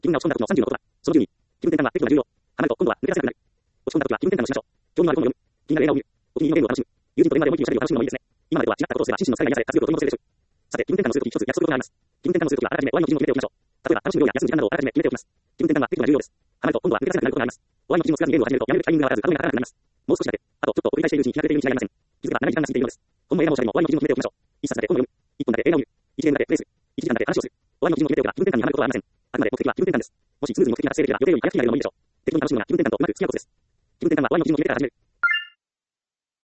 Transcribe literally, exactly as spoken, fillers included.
気分が落ち込んだ時のさんじゅうのことは、そのじゅうに、気分転換は適度な重要。離ると今度は抜け出せなくなる。落ち込んだ時は気分転換をしましょう。興味のある本を読む。気になる映画を見る。お気に入りのゲームを楽しむ。友人と電話でも意気をしゃべりを楽しむのもいいですね。今までとは違ったことをすれば心身の疲れが癒され、活力を取り戻せるでしょう。さて、気分転換をするとき一つ約束事があります。気分転換をするときはあらかじめお会いの基準を決めておきましょう。例えば楽しむ量や休む時間などをあらかじめ決めておきます。気分転換は適度な重要です。離ると今度は抜け出せなくなることがあります。お会いの基準をつかずにゲームを始めるとやめるタイミングがわからず歯止めがかからなくなります。もう少しだけ。あとちょっとを繰り返しているうちに気が抜けているに違いありません。気づけば長い時間が過ぎているのです。本も映画もおしゃれもお会いの基準を決めておきましょう。一冊だけ本を読む。一本だけ映画を見る。一ゲームだけプレイする。一時間だけ話をする。お会いの基準を決めておけば気分転換に離れることはありません。あくまで目的は気分転換です。もしスムーズに目的が達成できれば予定より早くになるのもいいでしょう。適当に楽しむのが気分転換とうまく付き合うことです。気分転換はお会いの基準を決めてから始める。